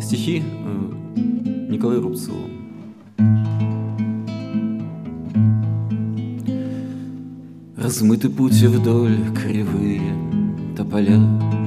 Стихи Николаю Рубцову. Размыты пути вдоль кривые тополя.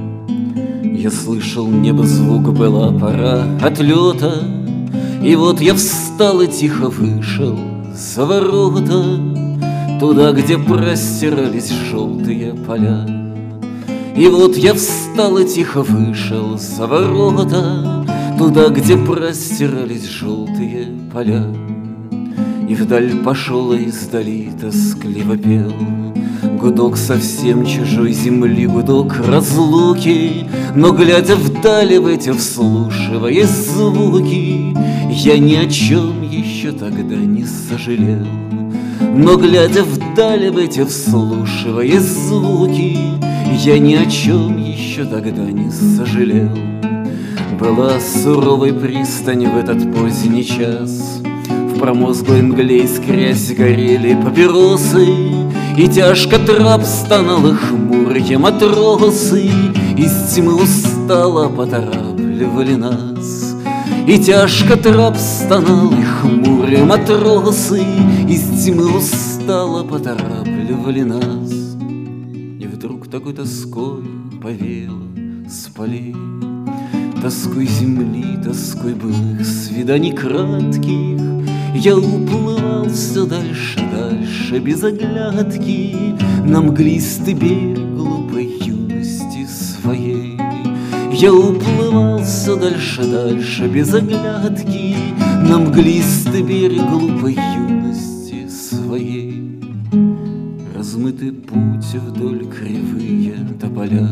Я слышал, небо звук, была пора отлета. И вот я встал и тихо вышел за ворота, туда, где простирались желтые поля. И вот я встал и тихо вышел за ворота, туда, где простирались желтые поля. И вдаль пошел, и издали тоскливо пел гудок совсем чужой земли, гудок разлуки. Но, глядя вдали в эти вслушиваясь звуки, я ни о чем еще тогда не сожалел. Но, глядя вдали в эти вслушиваясь звуки, я ни о чем еще тогда не сожалел. Была суровой пристань в этот поздний час, в промозглой мгле искрясь горели папиросы, и тяжко трап стонал и хмурые матросы из тьмы устало поторапливали нас. И тяжко трап стонал и хмурые матросы из тьмы устало поторапливали нас. И вдруг такой тоской повеяло с полей, тоской земли, тоской былых свиданий кратких. Я уплывал все дальше, дальше, без оглядки, на мглистый берег глупой юности своей. Я уплывал все дальше, дальше, без оглядки, на мглистый берег глупой юности своей. Размытый путь вдоль кривые тополя.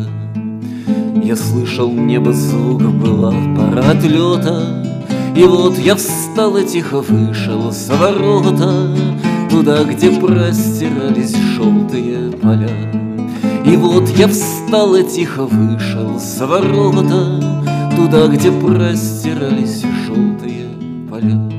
Я слышал, небо звук, была пора отлета. И вот я встал и тихо вышел за ворота, туда, где простирались желтые поля. И вот я встал и тихо вышел за ворота, туда, где простирались желтые поля.